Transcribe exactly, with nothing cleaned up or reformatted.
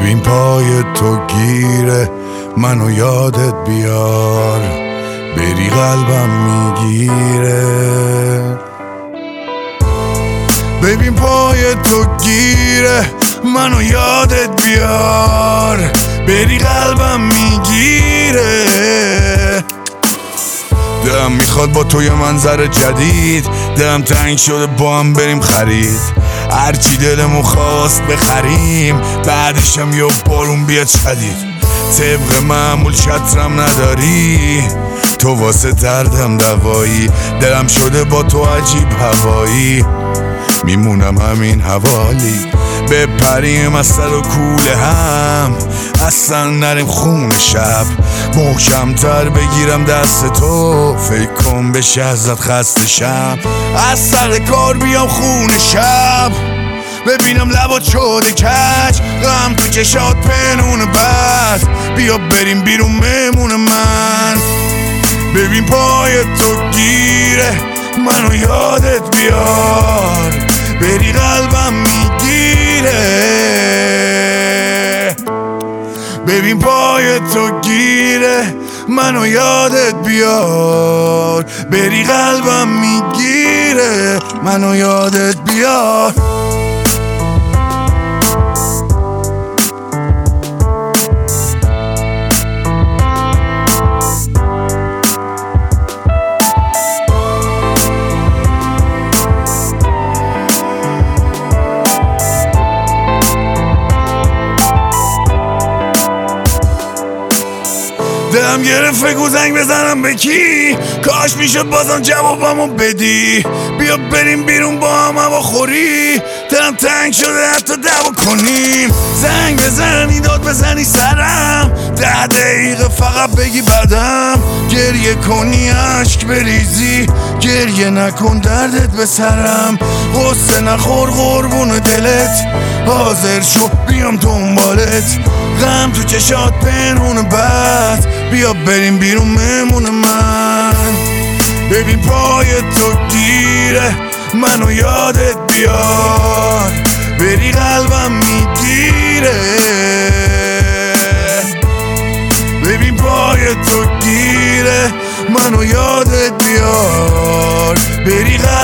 ببین پای تو گیره منو یادت بیار، بری قلبم میگیره. ببین پای تو گیره منو یادت بیار، بری قلبم میگیره. دلم میخواد با تو یه منظر جدید، دلم تنگ شده با هم بریم خرید، هرچی دلمون خواست بخریم، بعدشم یه بارون بیاد شدید. طبق معمول چترم نداری، تو واسه دردم دوایی، دلم شده با تو عجیب هوایی، میمونم همین حوالی. بپریم از سر و کوله هم، اصلا نریم خون شب، محکمتر بگیرم دست تو، فکر کن بشه ازت خسته شم. از سر کار بیام خون شب، ببینم لبات شده کج، غم تو چشات پنون بد، بیا بریم بیرون مهمون من. ببین پای تو گیره منو یادت بیار، بری قلبم میگیره. ببین پای تو گیره منو یادت بیار، بری قلبم میگیره، منو یادت بیار. دلم گرفت فکر زنگ بزنم به کی، کاش میشد بازم جوابمو بدی، بیا بریم بیرون با هم هوا خوری، دلم تنگ شده حتی دعوا کنیم. زنگ بزنی داد بزنی سرم، ده دقیقه فقط بگی بعدم، گریه کنی عشق بریزی، گریه نکن دردت به سرم، غصه نخور قربون دلت، حاضر شو بیام دنبالت، غم تو چشات پنهون بد، بیا بریم بیرون مهمون من. ببین پای تو گیره منو یادت بیار، بری قلبم میگیره. ببین پای تو گیره منو یادت بیار، بری قلبم